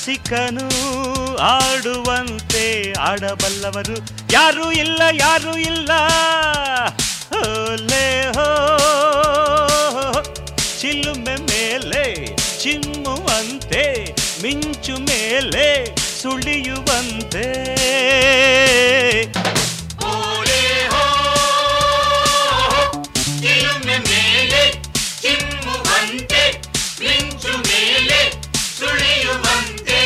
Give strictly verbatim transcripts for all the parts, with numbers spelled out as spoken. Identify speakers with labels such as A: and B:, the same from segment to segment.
A: ರಸಿಕನು ಆಡುವಂತೆ ಆಡಬಲ್ಲವರು ಯಾರೂ ಇಲ್ಲ ಯಾರೂ ಇಲ್ಲ ಹೋಲೆ ಹೋ ಚಿಲುಮೆ ಮೇಲೆ ಚಿಮ್ಮುವಂತೆ ಮಿಂಚು ಮೇಲೆ ಸುಳಿಯುವಂತೆ
B: ಓಲೆ ಹೋ ಚಿಲುಮೆ ಮೇಲೆ ಚಿಮ್ಮುವಂತೆ ಮಿಂಚು ಮೇಲೆ ಸುಳಿಯುವಂತೆ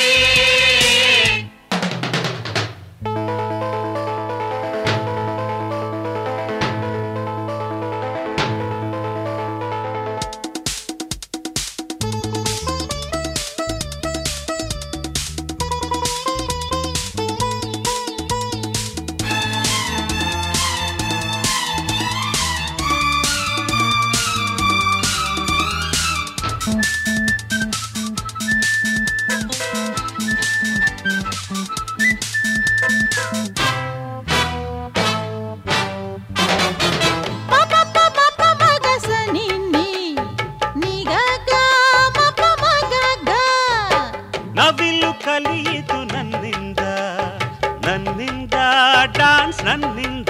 A: ನವಿಲು ಕಲಿಯಿತು ನನ್ನಿಂದ ನನ್ನಿಂದ ಡಾನ್ಸ್ ನನ್ನಿಂದ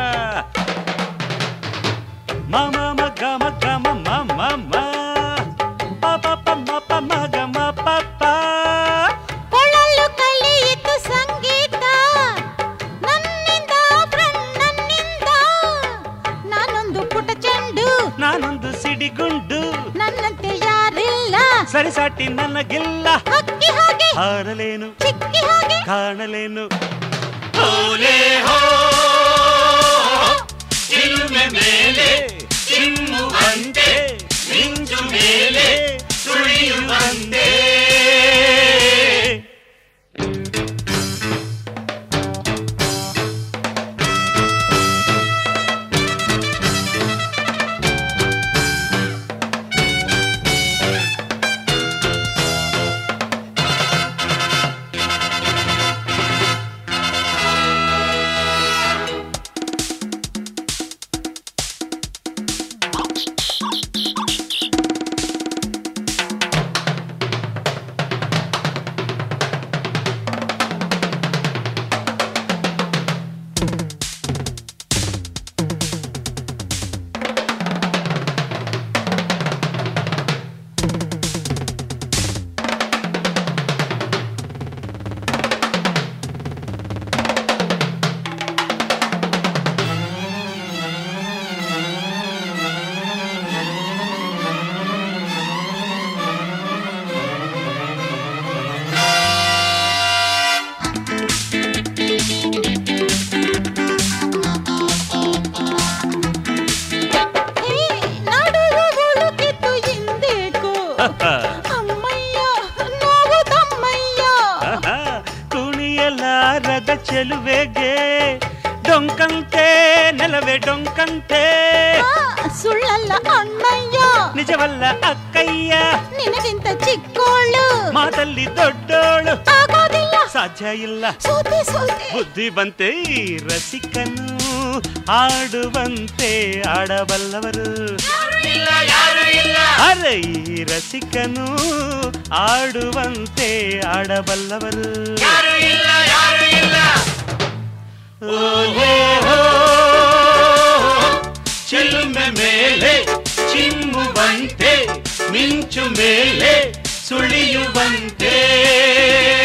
A: ಮಮ ಮಗ ಮಗ ಮಮ ಮಮ ಪಪ ಮಪ ಮಗ ಮಪ
C: ಕೊಳಲು ಕಲಿಯಿತು ಸಂಗೀತ ನನ್ನಿಂದ ನನ್ನಿಂದ ನಾನೊಂದು ಪುಟ ಚೆಂಡು
A: ನಾನೊಂದು ಸಿಡಿಗುಂಡು
C: ನನ್ನಂತೆ ಯಾರಿಲ್ಲ
A: ಸರಿಸಾಟಿ ನನಗಿಲ್ಲ
C: ಹಕ್ಕಿ ಹಾಗೆ
A: ಹಾರಲೇನು
C: ಚಿಕ್ಕಿ ಹಾಗೆ
A: ಕಾಣಲೇನು
B: ಓಲೆ ಹೋ ಚಿಲುಮೆ ಮೇಲೆ ಚಿಮ್ಮುವಂತೆ ಮಿಂಚು ಮೇಲೆ ಸುಳಿಯುವಂತೆ
A: ಕುಣಿಯಲಾರದ ಚೆಲುವೆಗೆ ಡೊಂಕಂತೆ ನೆಲವೇ ಡೊಂಕಂತೆ
C: ಸುಳ್ಳಲ್ಲ ಅಣ್ಣಯ್ಯ
A: ನಿಜವಲ್ಲ ಅಕ್ಕಯ್ಯ
C: ನಿನಗಿಂತ ಚಿಕ್ಕೋಳು
A: ಮಾತಲ್ಲಿ ದೊಡ್ಡೋಳು
C: ಆಗೋದಿಲ್ಲ
A: ಸಾಧ್ಯ ಇಲ್ಲ
C: ಸೋತೆ ಸೋತೆ
A: ಬುದ್ಧಿ ಬಂತೆ ರಸಿಕನು ಆಡುವಂತೆ ಆಡಬಲ್ಲವರು ಅರೆ ಈ ರಸಿಕನು ಆಡುವಂತೆ ಆಡಬಲ್ಲವರು ಓಹೋ ಚಿಲುಮೆ ಮೇಲೆ ಚಿಮ್ಮುವಂತೆ ಮಿಂಚು ಮೇಲೆ ಸುಳಿಯುವಂತೆ